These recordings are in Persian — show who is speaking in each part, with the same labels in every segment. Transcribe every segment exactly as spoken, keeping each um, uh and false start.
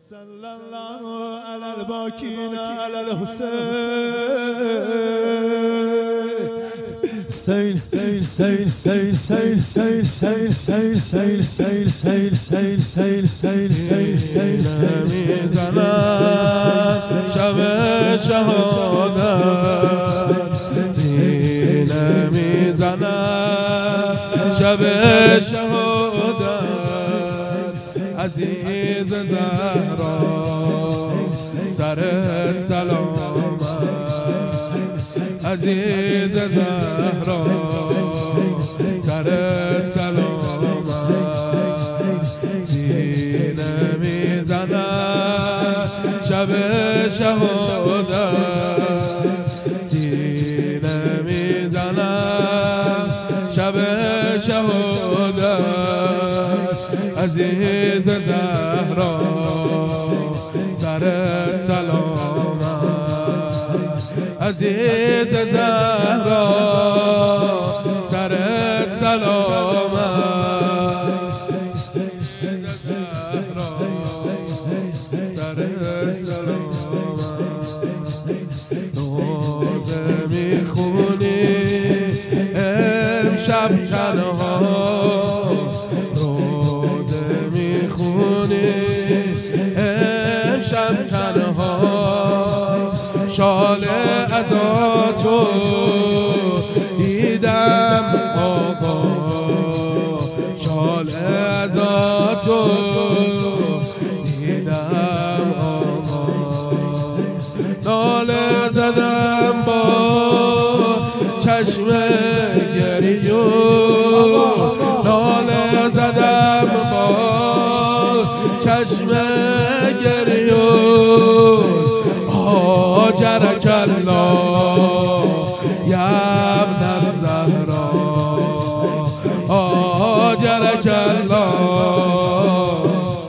Speaker 1: صلی الله علی الباکین علی الحسین سیل سیل سیل سیل سیل سیل سیل سیل سیل سیل سیل سیل سیل سیل سیل سیل میزنم شب شهادت سینه میزنم شب شهادت عزیز زهرا سرت سلامت عزیز زهرا سرت سلامت سینه میزنم شب شهادت سینه میزنم شب شهادت عزیز زهرا سرت سلامت عزیز زهرا سرت سلامت سرت سلامت روزه میخونی امشب تنها امشب تنها شال عزاتو دیدم آقا شال عزاتو دیدم آقا ناله زدم با چشم گریو ناله زدم با چشم گریون آجرک الله یا ابن الزهرا آجرک الله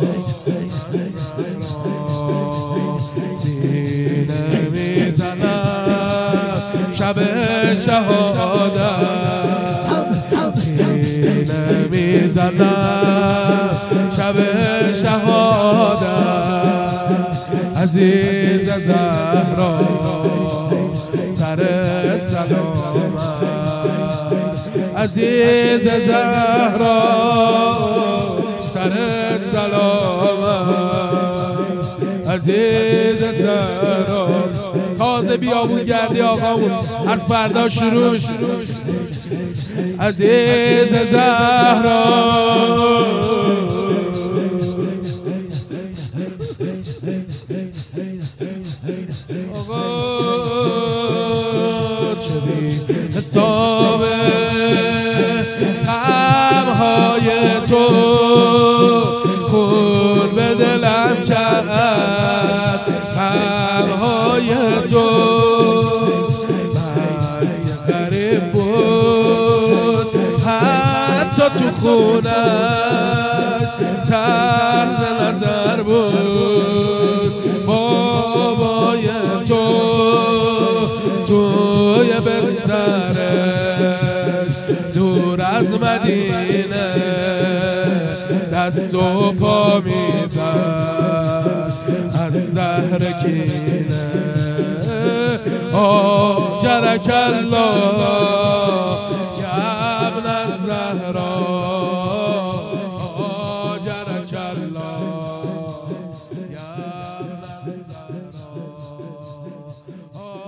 Speaker 1: سینه میزنم شب شهادت سینه میزنم شب شهادت عزیز زهرا سرت سلامت عزیز زهرا سرت سلامت عزیز زهرا تازه بیابون گردی آقامون از فردا شروع عزیز زهرا چه بی حساب غمهای تو خون به دلم کرد غمهای تو بس که غریب بود حتی تو خونش تحت نظر بود بابای تو توی بسترش دور از مدینه دست و پا میزد از زهر کینه آجرک الله یا ابن الزهرا آجرک الله یا ابن الزهرا